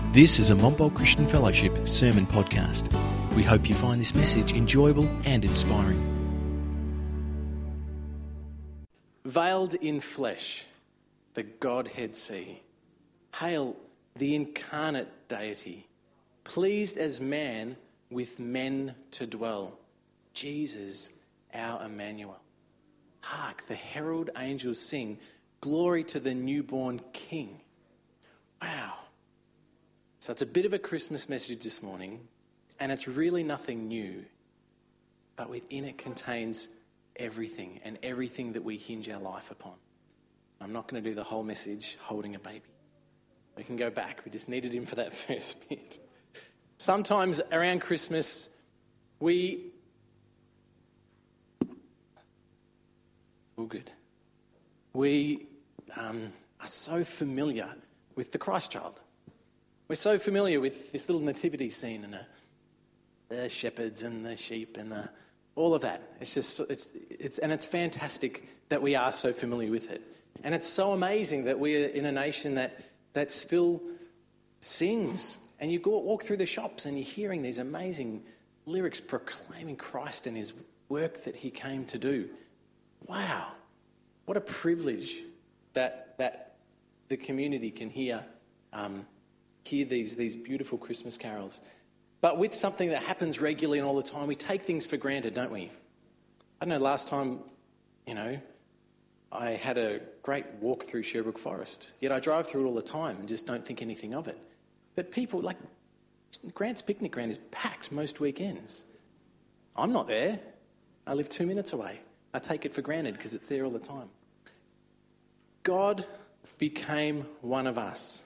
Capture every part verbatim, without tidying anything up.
This is a Montbult Christian Fellowship sermon podcast. We hope you find this message enjoyable and inspiring. Veiled in flesh, the Godhead see. Hail the incarnate deity, pleased as man with men to dwell. Jesus, our Emmanuel. Hark, the herald angels sing, glory to the newborn King. Wow. So it's a bit of a Christmas message this morning, and it's really nothing new, but within it contains everything and everything that we hinge our life upon. I'm not going to do the whole message holding a baby. We can go back. We just needed him for that first bit. Sometimes around Christmas, we... All good. We um, are so familiar with the Christ child. We're so familiar with this little nativity scene and the, the shepherds and the sheep and the, all of that. It's just, it's, it's, and it's fantastic that we are so familiar with it. And it's so amazing that we're in a nation that, that still sings. And you go walk through the shops and you're hearing these amazing lyrics proclaiming Christ and his work that he came to do. Wow. What a privilege that, that the community can hear um, hear these, these beautiful Christmas carols. But with something that happens regularly and all the time, we take things for granted, don't we? I don't know, last time, you know, I had a great walk through Sherbrooke Forest, yet I drive through it all the time and just don't think anything of it. But people, like, Grant's picnic ground is packed most weekends. I'm not there. I live two minutes away. I take it for granted because it's there all the time. God became one of us.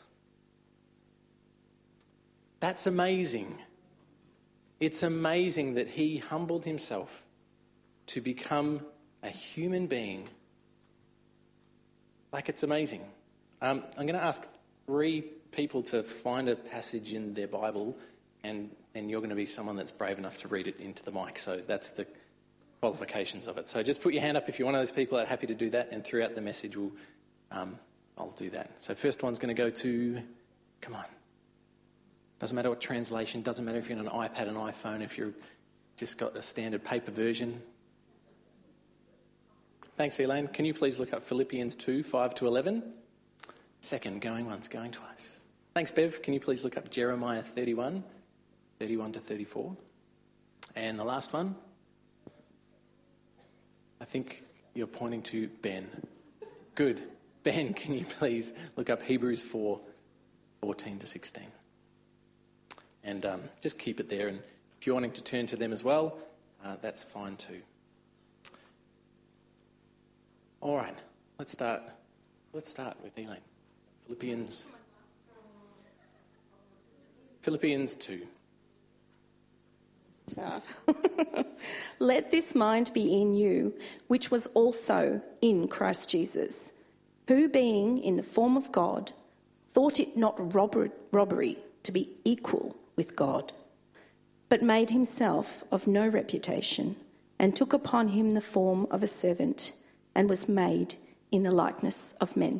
That's amazing. It's amazing that he humbled himself to become a human being. Like, it's amazing. Um, I'm going to ask three people to find a passage in their Bible, and then you're going to be someone that's brave enough to read it into the mic. So that's the qualifications of it. So just put your hand up if you're one of those people that are happy to do that, and throughout the message we'll, um, I'll do that. So first one's going to go to, come on. Doesn't matter what translation, doesn't matter if you're on an iPad, an iPhone, if you've just got a standard paper version. Thanks, Elaine. Can you please look up Philippians two, five to eleven? Second, going once, going twice. Thanks, Bev. Can you please look up Jeremiah thirty-one, thirty-one to thirty-four? And the last one, I think you're pointing to Ben. Good. Ben, can you please look up Hebrews four, fourteen to sixteen? And um, just keep it there. And if you're wanting to turn to them as well, uh, that's fine too. All right, let's start. Let's start with Elaine. Philippians. Philippians two. Let this mind be in you, which was also in Christ Jesus, who being in the form of God, thought it not robber- robbery to be equal with God, but made himself of no reputation, and took upon him the form of a servant, and was made in the likeness of men.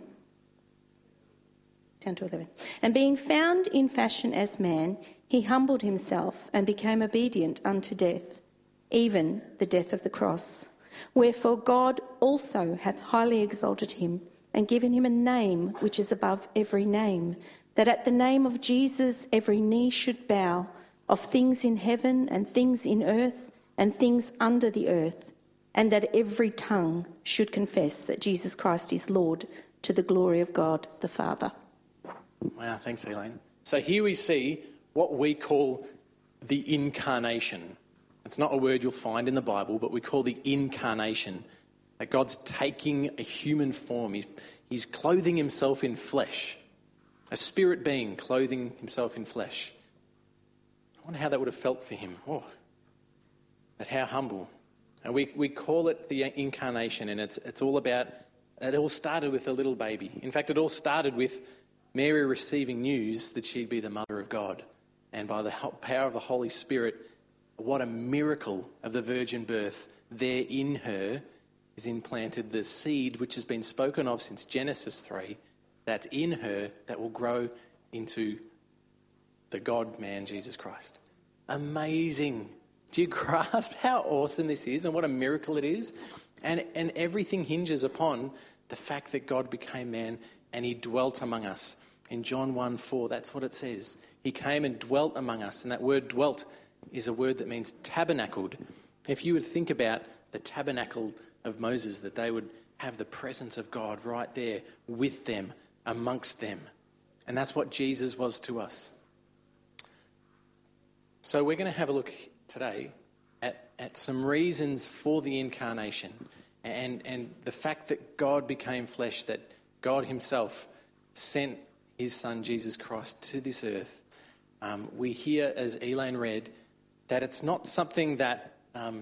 Down to eleven. And being found in fashion as man, he humbled himself and became obedient unto death, even the death of the cross. Wherefore God also hath highly exalted him, and given him a name which is above every name, that at the name of Jesus every knee should bow, of things in heaven and things in earth and things under the earth, and that every tongue should confess that Jesus Christ is Lord, to the glory of God the Father. Wow, thanks, Elaine. So here we see what we call the incarnation. It's not a word you'll find in the Bible, but we call the incarnation. That God's taking a human form. He's, he's clothing himself in flesh. A spirit being clothing himself in flesh. I wonder how that would have felt for him. Oh, but how humble. And we, we call it the incarnation, and it's it's all about, it all started with a little baby. In fact, it all started with Mary receiving news that she'd be the mother of God. And by the power of the Holy Spirit, what a miracle of the virgin birth. There in her is implanted the seed which has been spoken of since Genesis three, that's in her, that will grow into the God-man, Jesus Christ. Amazing. Do you grasp how awesome this is and what a miracle it is? And, and everything hinges upon the fact that God became man and he dwelt among us. In John one four, that's what it says. He came and dwelt among us. And that word dwelt is a word that means tabernacled. If you would think about the tabernacle of Moses, that they would have the presence of God right there with them, amongst them. And that's what Jesus was to us. So we're going to have a look today at, at some reasons for the incarnation and, and the fact that God became flesh, that God himself sent his son Jesus Christ to this earth. Um, we hear, as Elaine read, that it's not something that um,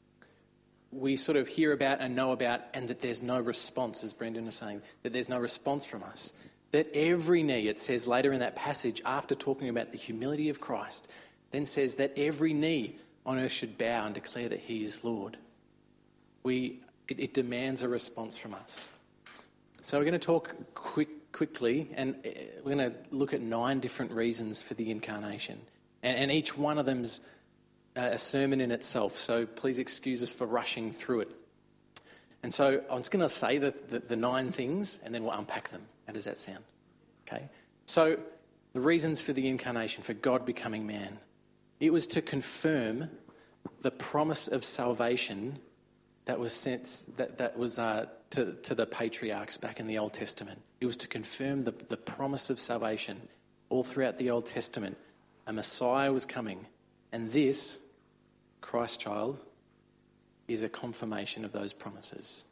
we sort of hear about and know about and that there's no response, as Brendan was saying, that there's no response from us. That every knee, it says later in that passage, after talking about the humility of Christ, then says that every knee on earth should bow and declare that he is Lord. We, it, it demands a response from us. So we're going to talk quick, quickly, and we're going to look at nine different reasons for the incarnation. And, and each one of them's a sermon in itself, so please excuse us for rushing through it. And so I'm just going to say the, the, the nine things, and then we'll unpack them. How does that sound? Okay. So the reasons for the incarnation, for God becoming man. It was to confirm the promise of salvation that was sent, that, that was uh, to, to the patriarchs back in the Old Testament. It was to confirm the, the promise of salvation all throughout the Old Testament. A Messiah was coming, and this, Christ child, is a confirmation of those promises.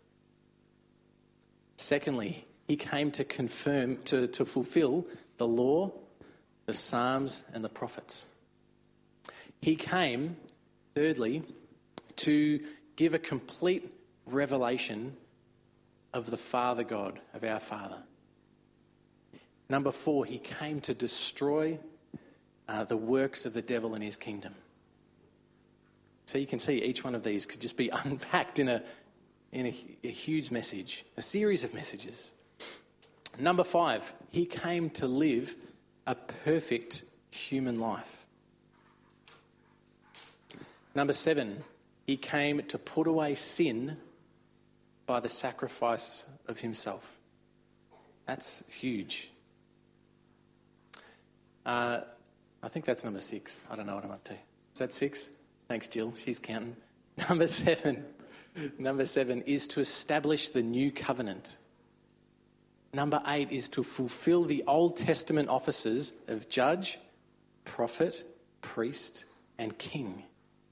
Secondly, he came to confirm, to, to fulfill the law, the Psalms, and the prophets. He came, thirdly, to give a complete revelation of the Father God, of our Father. Number four, he came to destroy uh, the works of the devil and his kingdom. So you can see each one of these could just be unpacked in a in a, a huge message, a series of messages. Number five, he came to live a perfect human life. Number seven, he came to put away sin by the sacrifice of himself. That's huge. Uh, I think that's number six. I don't know what I'm up to. Is that six? Thanks, Jill. She's counting. Number seven. Number seven is to establish the new covenant. Number eight is to fulfill the Old Testament offices of judge, prophet, priest, and king.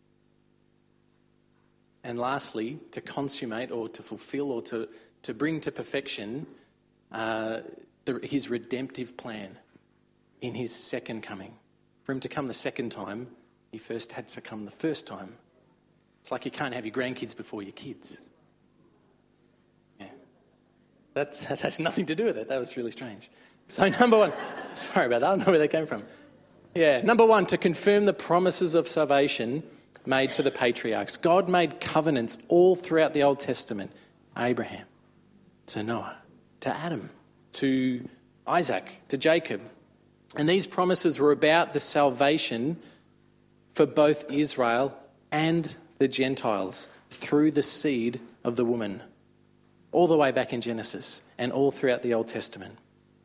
And lastly, to consummate or to fulfill or to, to bring to perfection uh, the, his redemptive plan in his second coming. For him to come the second time, he first had to come the first time. It's like you can't have your grandkids before your kids. Yeah. That, that has nothing to do with it. That was really strange. So number one, sorry about that, I don't know where that came from. Yeah, number one, to confirm the promises of salvation made to the patriarchs. God made covenants all throughout the Old Testament. Abraham, to Noah, to Adam, to Isaac, to Jacob. And these promises were about the salvation for both Israel and the Gentiles through the seed of the woman, all the way back in Genesis and all throughout the Old Testament.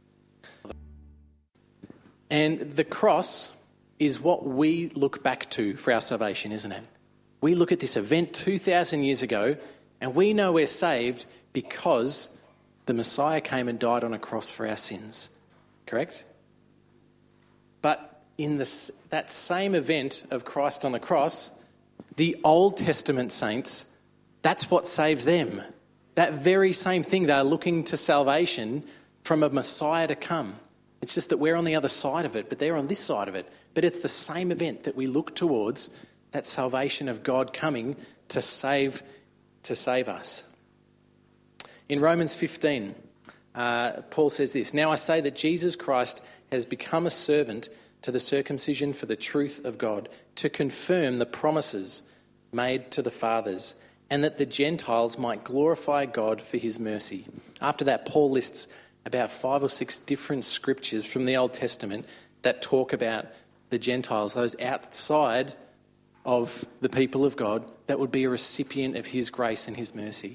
And the cross is what we look back to for our salvation, isn't it? We look at this event two thousand years ago and we know we're saved because the Messiah came and died on a cross for our sins. Correct? But in this, that same event of Christ on the cross, the Old Testament saints, that's what saves them. That very same thing, they're looking to salvation from a Messiah to come. It's just that we're on the other side of it, but they're on this side of it. But it's the same event that we look towards, that salvation of God coming to save, to save us. In Romans fifteen, uh, Paul says this, "Now I say that Jesus Christ has become a servant to the circumcision for the truth of God, to confirm the promises made to the fathers, and that the Gentiles might glorify God for his mercy." After that, Paul lists about five or six different scriptures from the Old Testament that talk about the Gentiles, those outside of the people of God, that would be a recipient of his grace and his mercy.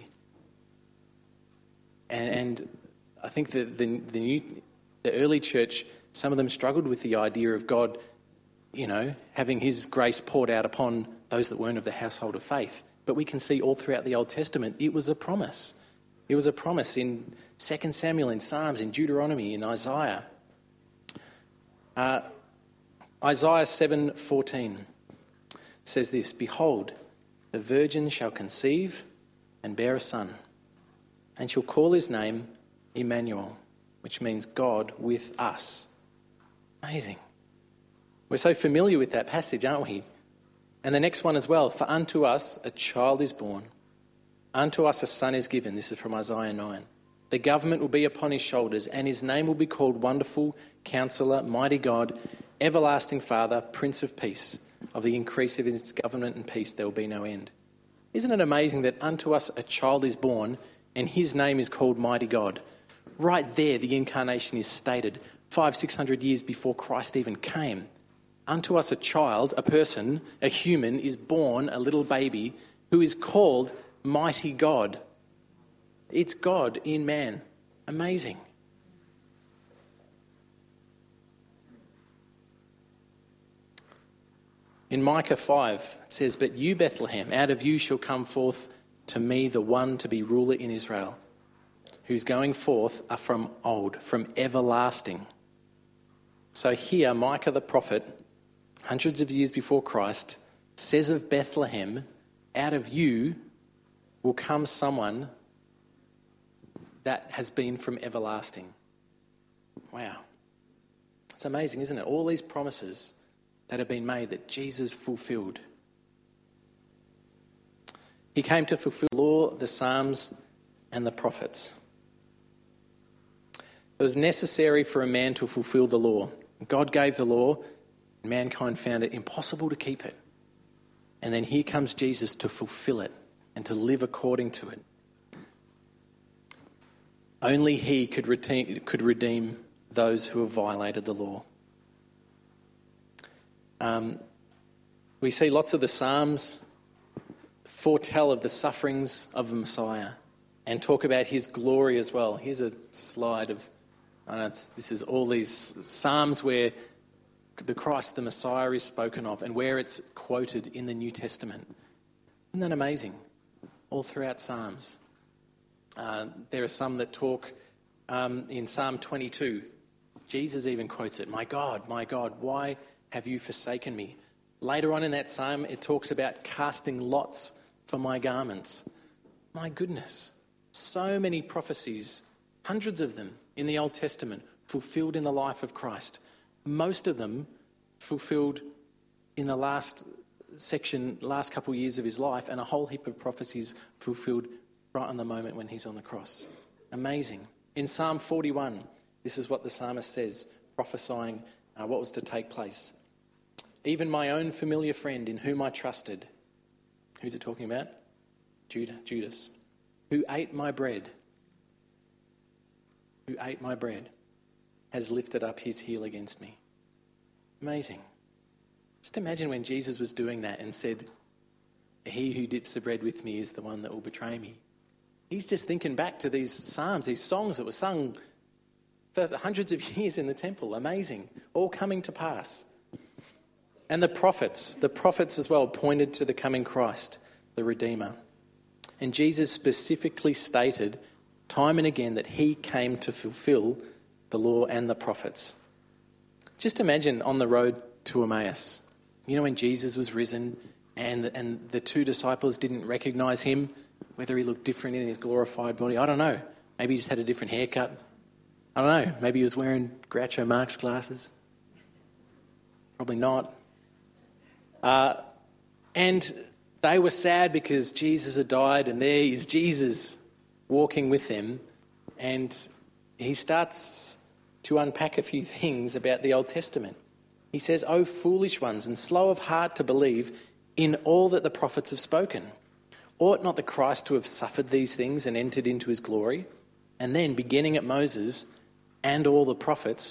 And, and I think the, the, the, new, the early church, some of them struggled with the idea of God, you know, having his grace poured out upon those that weren't of the household of faith. But we can see all throughout the Old Testament, it was a promise. It was a promise in Second Samuel, in Psalms, in Deuteronomy, in Isaiah. Uh, Isaiah seven fourteen says this, "Behold, the virgin shall conceive and bear a son, and shall call his name Emmanuel," which means God with us. Amazing. We're so familiar with that passage, aren't we? And the next one as well, "For unto us a child is born, unto us a son is given." This is from Isaiah nine. "The government will be upon his shoulders, and his name will be called Wonderful, Counselor, Mighty God, Everlasting Father, Prince of Peace. Of the increase of his government and peace there will be no end." Isn't it amazing that unto us a child is born and his name is called Mighty God? Right there, the incarnation is stated five, six hundred years before Christ even came. Unto us a child, a person, a human, is born, a little baby, who is called Mighty God. It's God in man. Amazing. In Micah five, it says, "But you, Bethlehem, out of you shall come forth to me the one to be ruler in Israel, whose going forth are from old, from everlasting." So here, Micah the prophet, hundreds of years before Christ, says of Bethlehem, out of you will come someone that has been from everlasting. Wow. It's amazing, isn't it? All these promises that have been made that Jesus fulfilled. He came to fulfill the law, the Psalms, and the prophets. It was necessary for a man to fulfill the law. God gave the law, and mankind found it impossible to keep it. And then here comes Jesus to fulfill it and to live according to it. Only he could redeem, could redeem those who have violated the law. Um, we see lots of the Psalms foretell of the sufferings of the Messiah and talk about his glory as well. Here's a slide of, I know it's, this is all these Psalms where the Christ, the Messiah, is spoken of and where it's quoted in the New Testament. Isn't that amazing? All throughout Psalms. Uh, there are some that talk um, in Psalm twenty-two. Jesus even quotes it, "My God, my God, why have you forsaken me?" Later on in that psalm, it talks about casting lots for my garments. My goodness, so many prophecies, hundreds of them in the Old Testament, fulfilled in the life of Christ. Most of them fulfilled in the last section, last couple of years of his life, and a whole heap of prophecies fulfilled right on the moment when he's on the cross. Amazing. In Psalm forty-one, this is what the psalmist says, prophesying uh, what was to take place. "Even my own familiar friend in whom I trusted," who's it talking about? Judah, Judas, "who ate my bread, who ate my bread, has lifted up his heel against me." Amazing. Just imagine when Jesus was doing that and said, "He who dips the bread with me is the one that will betray me." He's just thinking back to these psalms, these songs that were sung for hundreds of years in the temple. Amazing. All coming to pass. And the prophets, the prophets as well pointed to the coming Christ, the Redeemer. And Jesus specifically stated time and again that he came to fulfill the law and the prophets. Just imagine on the road to Emmaus, you know, when Jesus was risen and, and the two disciples didn't recognise him, whether he looked different in his glorified body. I don't know. Maybe he just had a different haircut. I don't know. Maybe he was wearing Groucho Marx glasses. Probably not. Uh, and they were sad because Jesus had died, and there is Jesus walking with them. And he starts to unpack a few things about the Old Testament. He says, "O foolish ones, and slow of heart to believe in all that the prophets have spoken. Ought not the Christ to have suffered these things and entered into his glory?" And then, beginning at Moses and all the prophets,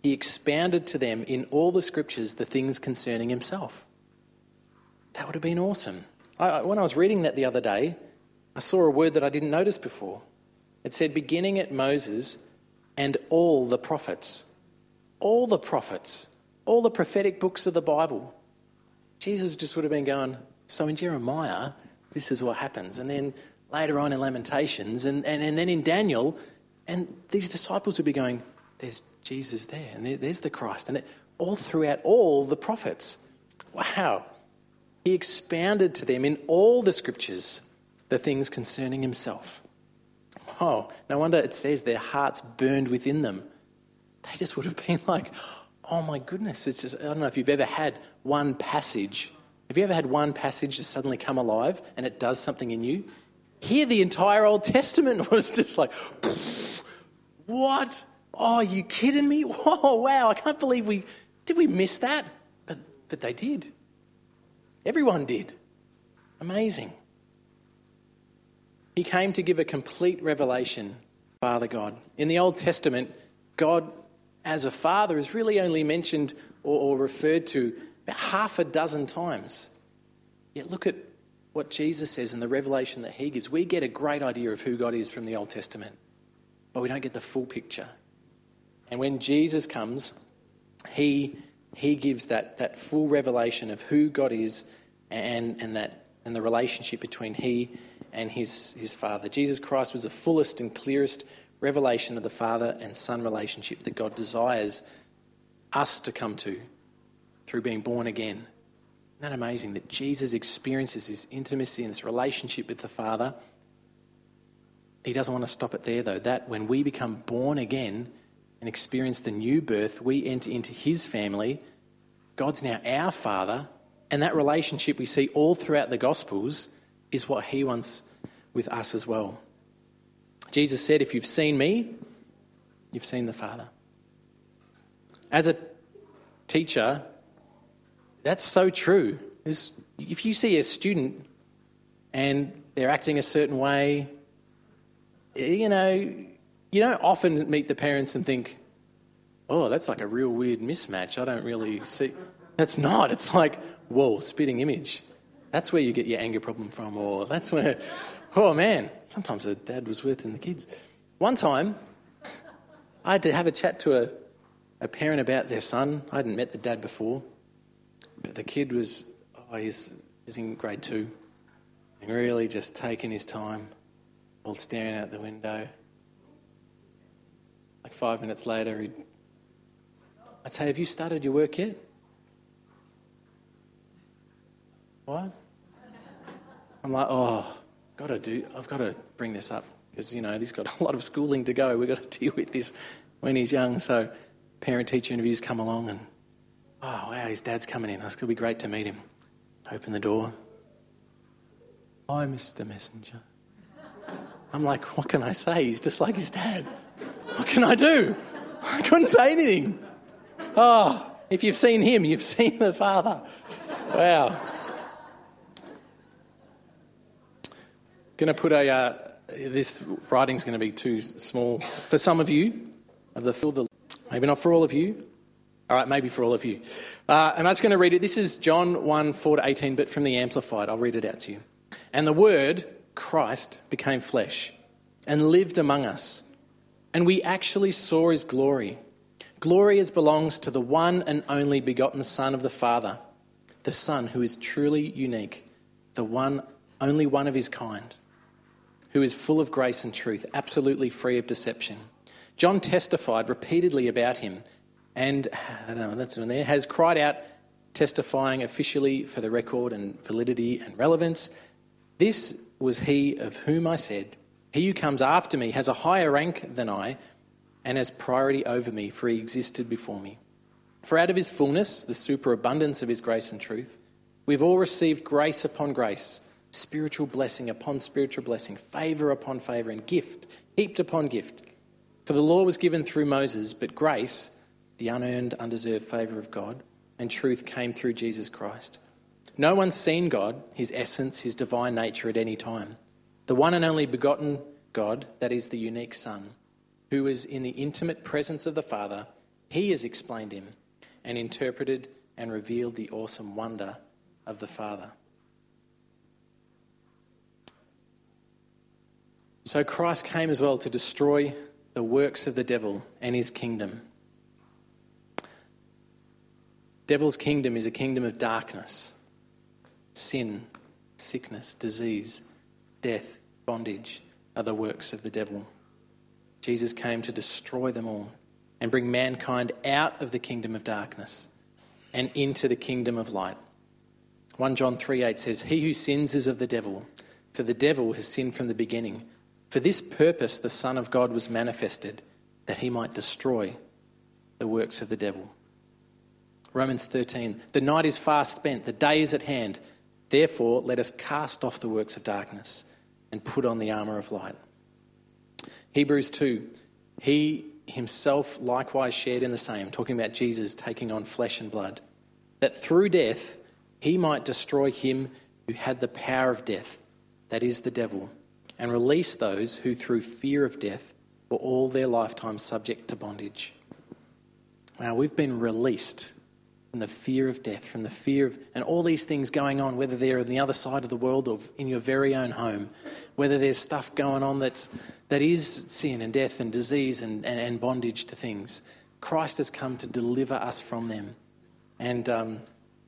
he expounded to them in all the scriptures the things concerning himself. That would have been awesome. I, I, when I was reading that the other day, I saw a word that I didn't notice before. It said, beginning at Moses and all the prophets. All the prophets. All the prophetic books of the Bible. Jesus just would have been going, so in Jeremiah, this is what happens. And then later on in Lamentations, and, and, and then in Daniel, and these disciples would be going, there's Jesus there, and there, there's the Christ. And it, all throughout all the prophets. Wow. He expounded to them in all the scriptures the things concerning himself. Oh, no wonder it says their hearts burned within them. They just would have been like, oh my goodness. It's just, I don't know if you've ever had one passage. Have you ever had one passage just suddenly come alive and it does something in you? Here the entire Old Testament was just like, what? Oh, are you kidding me? Whoa, wow, I can't believe we, did we miss that? But, but they did. Everyone did. Amazing. He came to give a complete revelation, Father God. In the Old Testament, God as a father is really only mentioned or, or referred to about half a dozen times. Yet look at what Jesus says in the revelation that he gives. We get a great idea of who God is from the Old Testament, but we don't get the full picture. And when Jesus comes, he he gives that, that full revelation of who God is and, and that and the relationship between he and his, his Father. Jesus Christ was the fullest and clearest revelation of the Father and Son relationship that God desires us to come to through being born again. Isn't that amazing that Jesus experiences this intimacy and this relationship with the Father? He doesn't want to stop it there though. That when we become born again and experience the new birth, we enter into his family. God's now our Father, and that relationship we see all throughout the Gospels is what he wants with us as well. Jesus said, if you've seen me, you've seen the Father. As a teacher, that's so true. If you see a student and they're acting a certain way, you know, you don't often meet the parents and think, oh, that's like a real weird mismatch. I don't really see. That's not. It's like, whoa, spitting image. That's where you get your anger problem from. Or that's where, oh man, sometimes the dad was worse than the kids. One time, I had to have a chat to a, a parent about their son. I hadn't met the dad before. But the kid was, oh, he's, he's in grade two. And really just taking his time while staring out the window. Like five minutes later, he'd, I'd say, have you started your work yet? What? I'm like, oh, got to do. I've got to bring this up because, you know, he's got a lot of schooling to go. We've got to deal with this when he's young. So parent-teacher interviews come along and, oh, wow, his dad's coming in. It's going to be great to meet him. Open the door. Hi, Mister Messenger. I'm like, what can I say? He's just like his dad. What can I do? I couldn't say anything. Oh, if you've seen him, you've seen the Father. Wow. Going to put a, uh, this writing's going to be too small for some of you, of the fill the, maybe not for all of you. All right, maybe for all of you. Uh, and I'm just going to read it. This is John one, four to eighteen, but from the Amplified. I'll read it out to you. And the Word, Christ, became flesh and lived among us. And we actually saw his glory. Glory as belongs to the one and only begotten Son of the Father, the Son who is truly unique, the one, only one of his kind, who is full of grace and truth, absolutely free of deception. John testified repeatedly about him and, I don't know, that's in there, has cried out, testifying officially for the record and validity and relevance. This was he of whom I said, he who comes after me has a higher rank than I and has priority over me, for he existed before me. For out of his fullness, the superabundance of his grace and truth, we've all received grace upon grace, spiritual blessing upon spiritual blessing, favour upon favour, and gift heaped upon gift. For the law was given through Moses, but grace, the unearned, undeserved favour of God, and truth came through Jesus Christ. No one's seen God, his essence, his divine nature at any time. The one and only begotten God, that is the unique Son, who is in the intimate presence of the Father, He has explained him and interpreted and revealed the awesome wonder of the Father. So Christ came as well to destroy the works of the devil and his kingdom. Devil's kingdom is a kingdom of darkness, sin, sickness, disease, death, bondage are the works of the devil. Jesus came to destroy them all and bring mankind out of the kingdom of darkness and into the kingdom of light. First John three eight says, "He who sins is of the devil, for the devil has sinned from the beginning. For this purpose the Son of God was manifested, that he might destroy the works of the devil." Romans thirteen, "The night is fast spent, the day is at hand. Therefore let us cast off the works of darkness and put on the armour of light." Hebrews two, "He himself likewise shared in the same," talking about Jesus taking on flesh and blood, "that through death he might destroy him who had the power of death, that is the devil, and release those who through fear of death were all their lifetime subject to bondage." Wow, we've been released from the fear of death, from the fear of, and all these things going on, whether they're on the other side of the world or in your very own home, whether there's stuff going on that's that is sin and death and disease and, and, and bondage to things. Christ has come to deliver us from them. And um,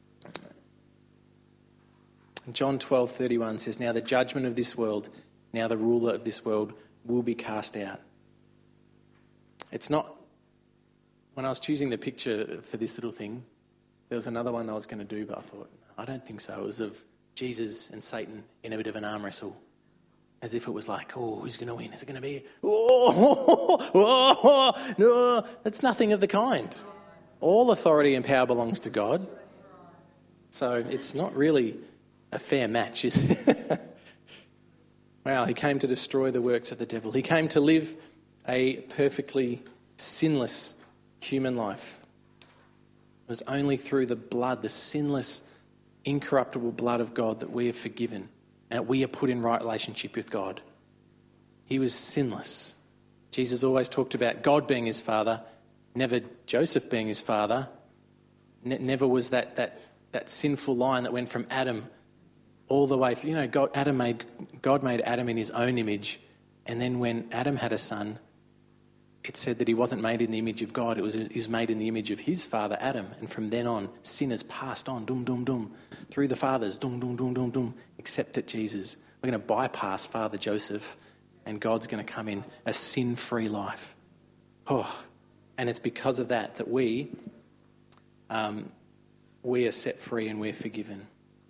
John twelve thirty-one says, "Now the judgment of this world, now the ruler of this world will be cast out." It's not, when I was choosing the picture for this little thing, there was another one I was going to do, but I thought, I don't think so. It was of Jesus and Satan in a bit of an arm wrestle. As if it was like, oh, who's going to win? Is it going to be, oh, oh, oh, no. That's nothing of the kind. All authority and power belongs to God. So it's not really a fair match, is it? Wow, he came to destroy the works of the devil. He came to live a perfectly sinless human life. It was only through the blood, the sinless, incorruptible blood of God, that we are forgiven and we are put in right relationship with God. He was sinless. Jesus always talked about God being his father, never Joseph being his father. Ne- never was that, that that sinful line that went from Adam all the way through. You know, God, Adam made, God made Adam in his own image, and then when Adam had a son, it said that he wasn't made in the image of God, it was, he was made in the image of his father, Adam. And from then on, sin has passed on, dum, dum, dum, through the fathers, dum, dum, dum, dum, dum, except at Jesus. We're going to bypass Father Joseph, and God's going to come in a sin-free life. Oh, and it's because of that that we, um, we are set free and we're forgiven.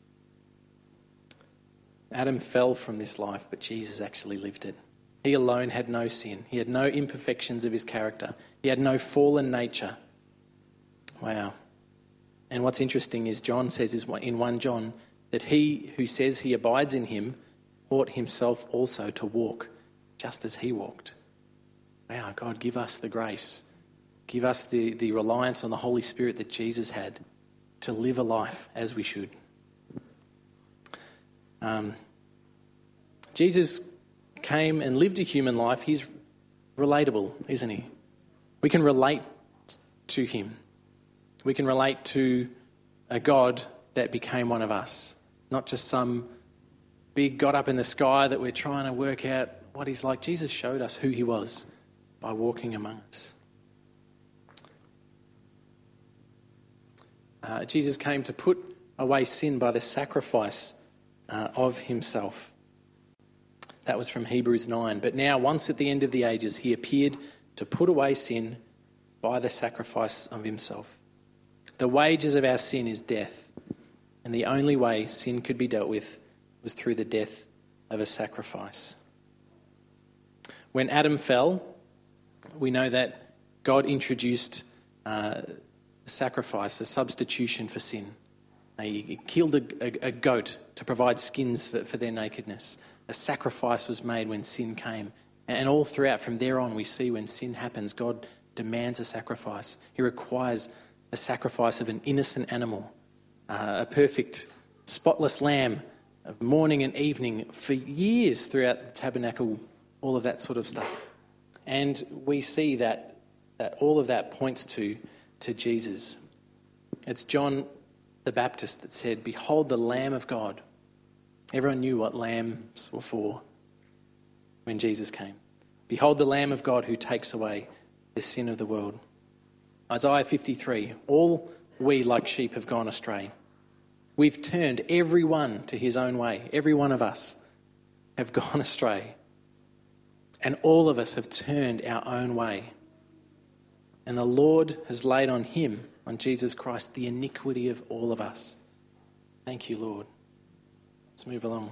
Adam fell from this life, but Jesus actually lived it. He alone had no sin. He had no imperfections of his character. He had no fallen nature. Wow. And what's interesting is John says is in First John that he who says he abides in him ought himself also to walk just as he walked. Wow, God, give us the grace. Give us the, the reliance on the Holy Spirit that Jesus had to live a life as we should. Um, Jesus came and lived a human life. He's relatable, isn't he? We can relate to him. We can relate to a God that became one of us, not just some big God up in the sky that we're trying to work out what he's like. Jesus showed us who he was by walking among us. Uh, Jesus came to put away sin by the sacrifice uh, of himself. That was from Hebrews nine. But now, once at the end of the ages, he appeared to put away sin by the sacrifice of himself. The wages of our sin is death, and the only way sin could be dealt with was through the death of a sacrifice. When Adam fell, we know that God introduced uh, a sacrifice, a substitution for sin. He killed a, a, a goat to provide skins for, for their nakedness. A sacrifice was made when sin came. And all throughout, from there on, we see when sin happens, God demands a sacrifice. He requires a sacrifice of an innocent animal, uh, a perfect, spotless lamb, of morning and evening, for years throughout the tabernacle, all of that sort of stuff. And we see that that all of that points to, to Jesus. It's John the Baptist that said, "Behold the Lamb of God." Everyone knew what lambs were for when Jesus came. "Behold the Lamb of God who takes away the sin of the world." Isaiah fifty-three, "All we like sheep have gone astray. We've turned every one to his own way." Every one of us have gone astray. And all of us have turned our own way. And the Lord has laid on him, on Jesus Christ, the iniquity of all of us. Thank you, Lord. Let's move along.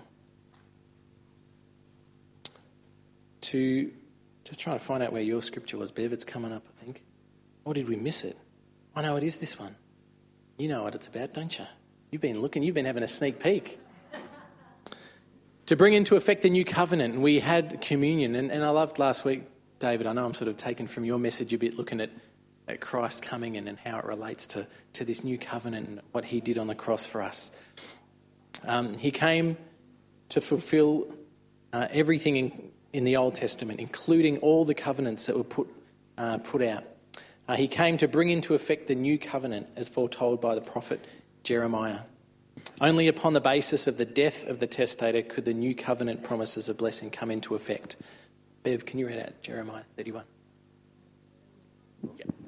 To just try to find out where your scripture was, Bev. It's coming up, I think. Or did we miss it? Oh no, it is this one. You know what it's about, don't you? You've been looking, you've been having a sneak peek. To bring into effect the new covenant. And we had communion. And, and I loved last week, David, I know I'm sort of taken from your message a bit, looking at, at Christ coming in and how it relates to, to this new covenant and what he did on the cross for us. Um, he came to fulfill uh, everything in, in the Old Testament, including all the covenants that were put, uh, put out. Uh, he came to bring into effect the new covenant as foretold by the prophet Jeremiah. Only upon the basis of the death of the testator could the new covenant promises of blessing come into effect. Bev, can you read out Jeremiah thirty-one? Yep.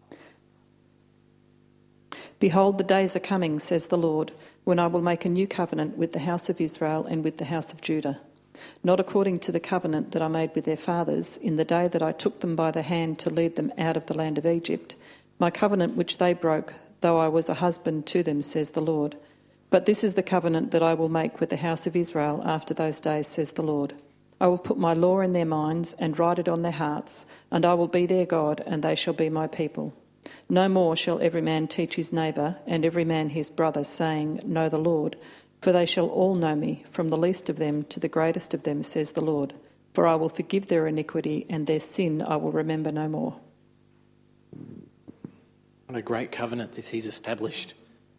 "Behold, the days are coming, says the Lord, when I will make a new covenant with the house of Israel and with the house of Judah, not according to the covenant that I made with their fathers in the day that I took them by the hand to lead them out of the land of Egypt, my covenant which they broke, though I was a husband to them, says the Lord. But this is the covenant that I will make with the house of Israel after those days, says the Lord. I will put my law in their minds and write it on their hearts, and I will be their God, and they shall be my people. No more shall every man teach his neighbour and every man his brother, saying, Know the Lord, for they shall all know me, from the least of them to the greatest of them, says the Lord. For I will forgive their iniquity, and their sin I will remember no more." What a great covenant this he's established.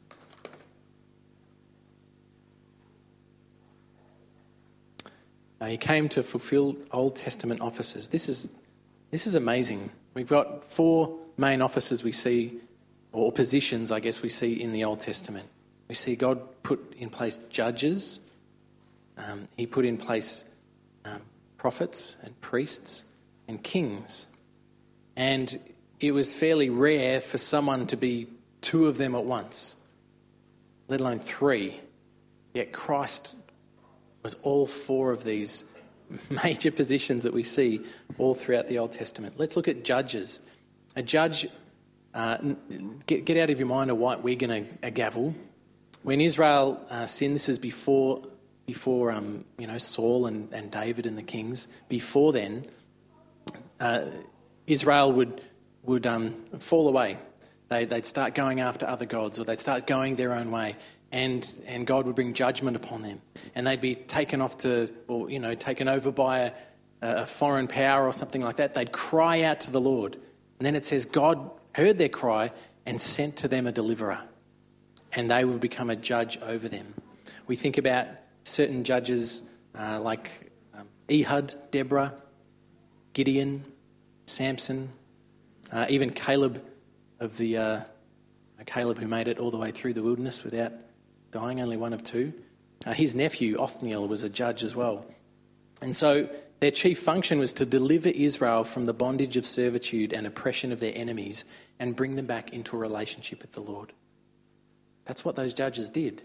Uh, he came to fulfill Old Testament offices. This is this is amazing. We've got four main offices we see, or positions, I guess, we see in the Old Testament. We see God put in place judges. Um, he put in place um, prophets and priests and kings. And it was fairly rare for someone to be two of them at once, let alone three. Yet Christ was all four of these major positions that we see all throughout the Old Testament. Let's look at judges. A judge, uh, get, get out of your mind a white wig and a, a gavel. When Israel uh, sinned, this is before before um, you know Saul and, and David and the kings. Before then, uh, Israel would would um, fall away. They, they'd start going after other gods, or they'd start going their own way. And and God would bring judgment upon them, and they'd be taken off to, or you know, taken over by a, a foreign power or something like that. They'd cry out to the Lord, and then it says God heard their cry and sent to them a deliverer, and they would become a judge over them. We think about certain judges uh, like um, Ehud, Deborah, Gideon, Samson, uh, even Caleb of the uh, Caleb who made it all the way through the wilderness without dying, only one of two. Uh, his nephew, Othniel, was a judge as well. And so their chief function was to deliver Israel from the bondage of servitude and oppression of their enemies and bring them back into a relationship with the Lord. That's what those judges did.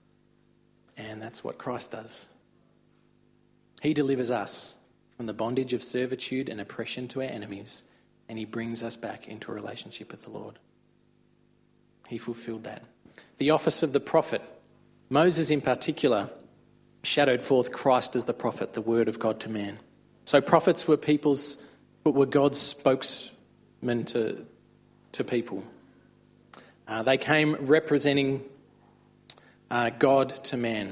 And that's what Christ does. He delivers us from the bondage of servitude and oppression to our enemies, and he brings us back into a relationship with the Lord. He fulfilled that. The office of the prophet. Moses in particular shadowed forth Christ as the prophet, the word of God to man. So prophets were people's, were God's spokesmen to, to people. Uh, they came representing uh, God to man.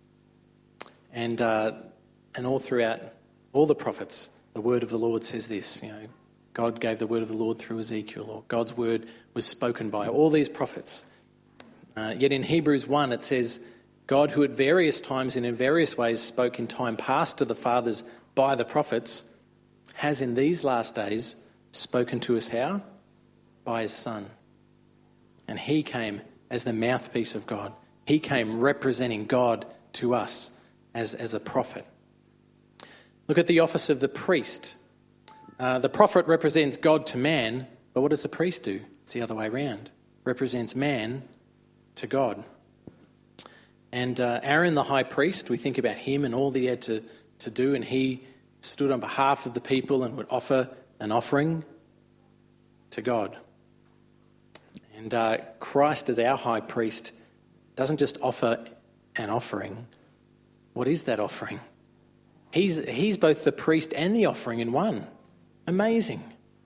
And uh, and all throughout, all the prophets, the word of the Lord says this, you know, God gave the word of the Lord through Ezekiel, or God's word was spoken by all these prophets. Uh, yet in Hebrews one it says, God, who at various times and in various ways spoke in time past to the fathers by the prophets, has in these last days spoken to us how? By his Son. And he came as the mouthpiece of God. He came representing God to us as, as a prophet. Look at the office of the priest. Uh, the prophet represents God to man, but what does the priest do? It's the other way around. Represents man to God. And uh, Aaron, the high priest, we think about him and all that he had to, to do, and he stood on behalf of the people and would offer an offering to God. And uh, Christ, as our high priest, doesn't just offer an offering. What is that offering? He's, he's both the priest and the offering in one. Amazing.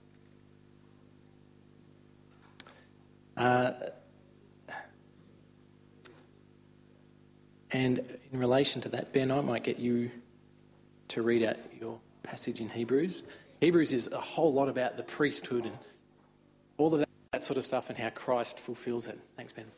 Uh, and in relation to that, Ben, I might get you to read out your passage in Hebrews. Hebrews is a whole lot about the priesthood and all of that, that sort of stuff and how Christ fulfills it. Thanks, Ben.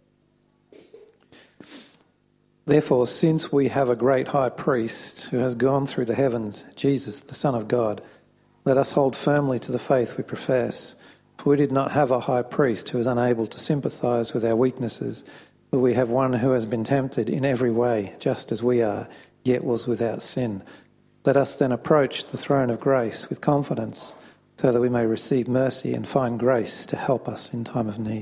Therefore, since we have a great high priest who has gone through the heavens, Jesus, the Son of God, let us hold firmly to the faith we profess. For we did not have a high priest who is unable to sympathise with our weaknesses, but we have one who has been tempted in every way, just as we are, yet was without sin. Let us then approach the throne of grace with confidence, so that we may receive mercy and find grace to help us in time of need.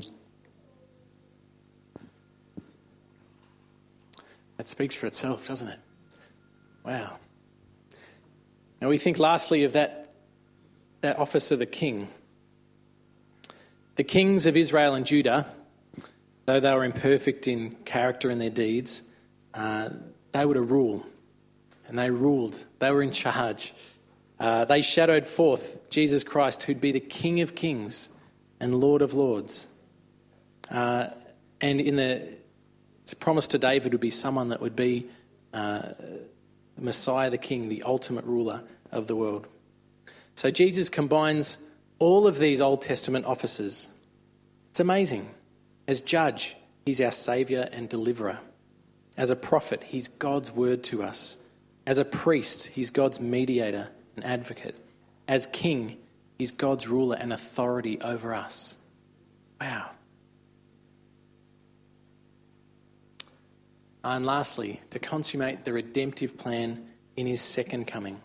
That speaks for itself, doesn't it? Wow. Now we think lastly of that, that office of the king. The kings of Israel and Judah, though they were imperfect in character and their deeds, uh, they were to rule. And they ruled. They were in charge. Uh, they shadowed forth Jesus Christ, who'd be the King of kings and Lord of lords. Uh, and in the it's a promise to David would be someone that would be uh, the Messiah, the King, the ultimate ruler of the world. So Jesus combines all of these Old Testament offices. It's amazing. As judge, he's our saviour and deliverer. As a prophet, he's God's word to us. As a priest, he's God's mediator and advocate. As king, he's God's ruler and authority over us. Wow. And lastly, to consummate the redemptive plan in his second coming.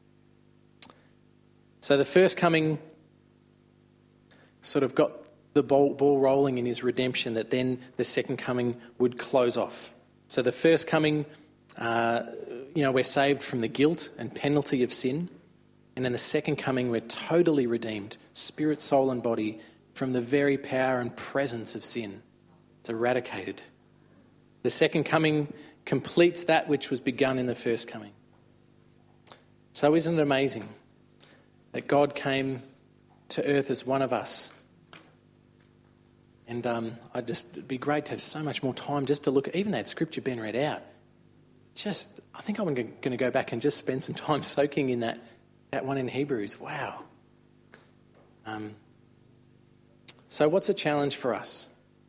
So the first coming sort of got the ball, ball rolling in his redemption, that then the second coming would close off. So the first coming, uh, you know, we're saved from the guilt and penalty of sin. And in the second coming, we're totally redeemed, spirit, soul and body, from the very power and presence of sin. It's eradicated. The second coming completes that which was begun in the first coming. So isn't it amazing that God came to earth as one of us? And um, I'd just, it'd be great to have so much more time just to look at even that scripture Ben read out. Just, I think I'm going to go back and just spend some time soaking in that, that one in Hebrews. Wow. Um, so what's a challenge for us?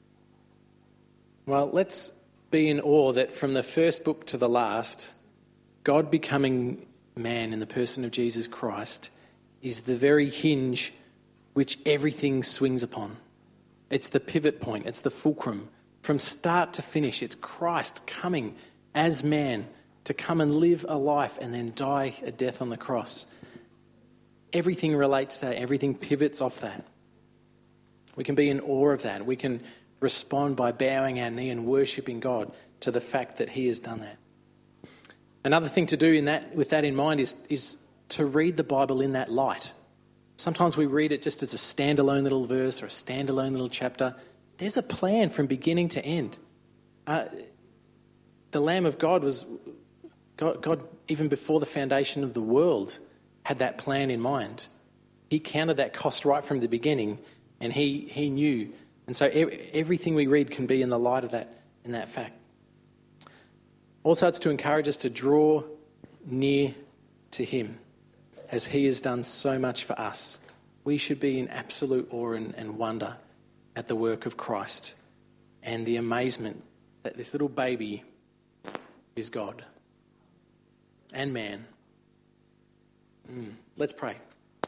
Well, let's be in awe that from the first book to the last, God becoming man in the person of Jesus Christ is the very hinge which everything swings upon. It's the pivot point. It's the fulcrum. From start to finish, it's Christ coming as man to come and live a life and then die a death on the cross. Everything relates to that. Everything pivots off that. We can be in awe of that. We can respond by bowing our knee and worshipping God to the fact that he has done that. Another thing to do in that, with that in mind is, is to read the Bible in that light. Sometimes we read it just as a standalone little verse or a standalone little chapter. There's a plan from beginning to end. Uh, the Lamb of God was, God, God, even before the foundation of the world, had that plan in mind. He counted that cost right from the beginning, and he, he knew. And so everything we read can be in the light of that, in that fact. Also, it's to encourage us to draw near to him, as he has done so much for us. We should be in absolute awe and, and wonder at the work of Christ and the amazement that this little baby is God and man. Mm. Let's pray.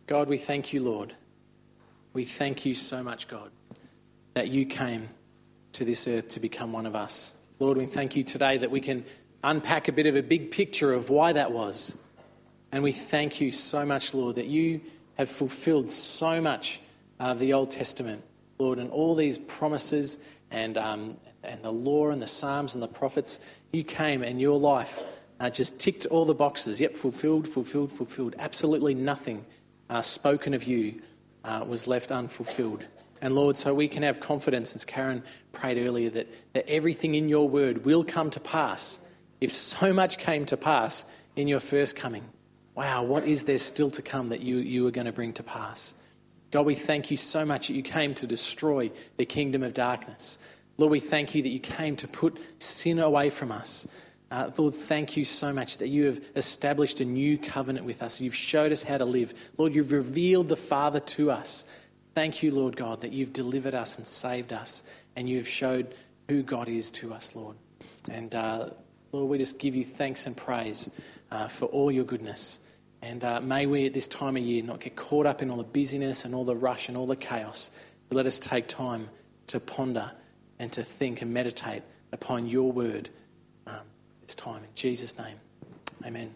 God, we thank you, Lord. We thank you so much, God, that you came to this earth to become one of us. Lord, we thank you today that we can unpack a bit of a big picture of why that was. And we thank you so much, Lord, that you have fulfilled so much of the Old Testament, Lord, and all these promises and um, and the law and the Psalms and the prophets. You came and your life uh, just ticked all the boxes. Yep, fulfilled, fulfilled, fulfilled. Absolutely nothing uh, spoken of you uh, was left unfulfilled. And Lord, so we can have confidence, as Karen prayed earlier, that, that everything in your word will come to pass. If so much came to pass in your first coming, wow, what is there still to come that you, you are going to bring to pass? God, we thank you so much that you came to destroy the kingdom of darkness. Lord, we thank you that you came to put sin away from us. Uh, Lord, thank you so much that you have established a new covenant with us. You've showed us how to live. Lord, you've revealed the Father to us. Thank you, Lord God, that you've delivered us and saved us, and you've showed who God is to us, Lord. And uh, Lord, we just give you thanks and praise uh, for all your goodness. And uh, may we at this time of year not get caught up in all the busyness and all the rush and all the chaos, but let us take time to ponder and to think and meditate upon your word um, this time. In Jesus' name, amen.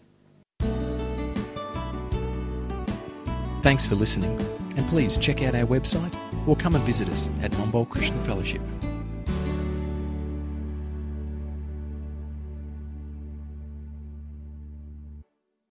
Thanks for listening, and please check out our website or come and visit us at Momboll Christian Fellowship.